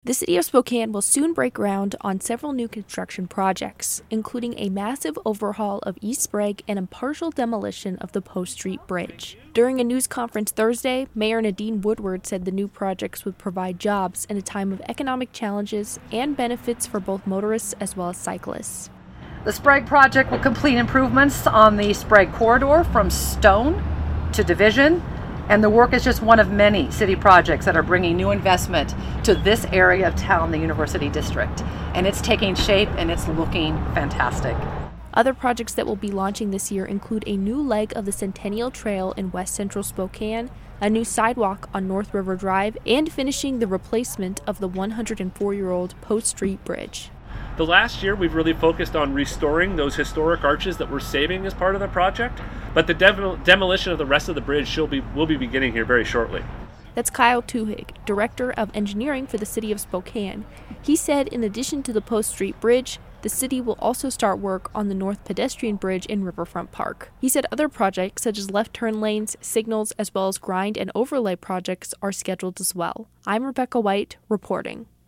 The city of Spokane will soon break ground on several new construction projects, including a massive overhaul of East Sprague and a partial demolition of the Post Street Bridge. During a news conference Thursday, Mayor Nadine Woodward said the new projects would provide jobs in a time of economic challenges and benefits for both motorists as well as cyclists. The Sprague project will complete improvements on the Sprague corridor from Stone to Division, and the work is just one of many city projects that are bringing new investment to this area of town, the University District. And it's taking shape and it's looking fantastic. Other projects that will be launching this year include a new leg of the Centennial Trail in West Central Spokane, a new sidewalk on North River Drive, and finishing the replacement of the 104-year-old Post Street Bridge. The last year, we've really focused on restoring those historic arches that we're saving as part of the project, but the demolition of the rest of the bridge will be beginning here very shortly. That's Kyle Tuhig, Director of Engineering for the City of Spokane. He said in addition to the Post Street Bridge, the city will also start work on the North Pedestrian Bridge in Riverfront Park. He said other projects such as left turn lanes, signals, as well as grind and overlay projects are scheduled as well. I'm Rebecca White, reporting.